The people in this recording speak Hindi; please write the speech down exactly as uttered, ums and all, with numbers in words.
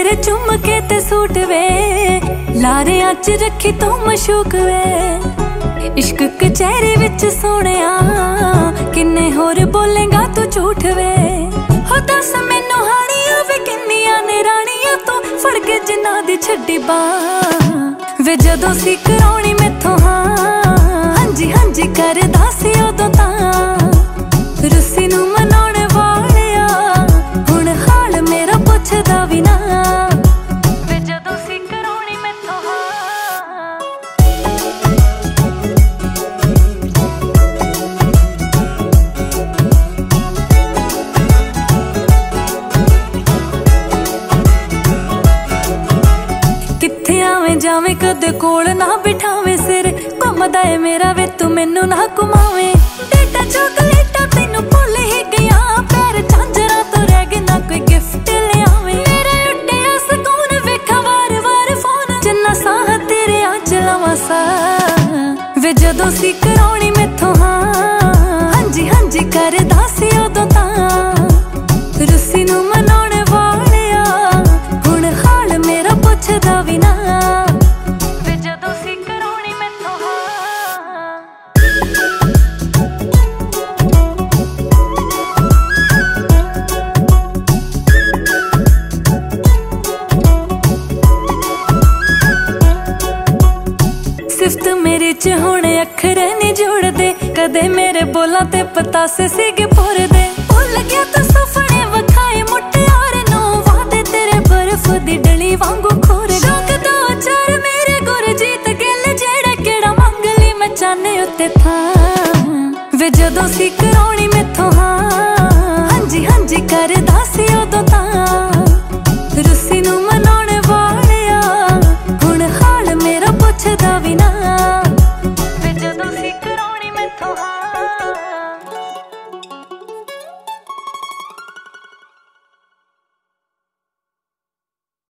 तेरे चुम के ते सूट वे, लारे अच रखी तू मशूक वे। इश्क कचहरी विच सोहणिया किन्ने होर बोलेगा तू झूठ वे। हो दस मैनू हानिया वे किन्नियां ने रानियां तू फड़ के जिन्ना दी छड्डी बांह वे। जदों सी कराउणी मैथों हाँ हांजी हांजी करदा सी उदों तां, रुस्सी नू मनाउण वालिया हुण हाल मेरा पुछदा वी ना वे। जदों सी कराउणी मैथों हाँ कित्थे आवें जावें कदे कोल ना बिठावें, सिर घुमदा ए मेरा वे तू मैनू ना घुमावें। डेटा चॉकलेटा तैनू भुल ही गया, पैर झांजरा तो रह गए ना कोई गिफ्ट ले आवें। मेरा लुटिया सकून वेखा वार वार फोन जिन्ना साह तेरे आंच लावां सा वे। जदों सी कराउणी मैथों हाँ हांजी हांजी करदा सी उदों तां, रुस्सी नू मनाउण वालिया हुण हाल मेरा पुछदा वी ना वे। जदों सी कराउणी मैथों हाँ सिफ्त मेरे च हुण अखर नहीं जुड़दे, कदे मेरे बोलां ते पतासे सीगे पुरदे। भुल गया तू सुपने वखाए मुटियार नू, वादे तेरे बर्फ दी डली वांगू खोर। शौक दो चार मेरे गुरजीत गिल जेड़ा केड़ा मंग ली मैं चाहने उत्ते था वे। जदों सी कराउणी मैथों हाँ हांजी हांजी करदा सी उदों तां,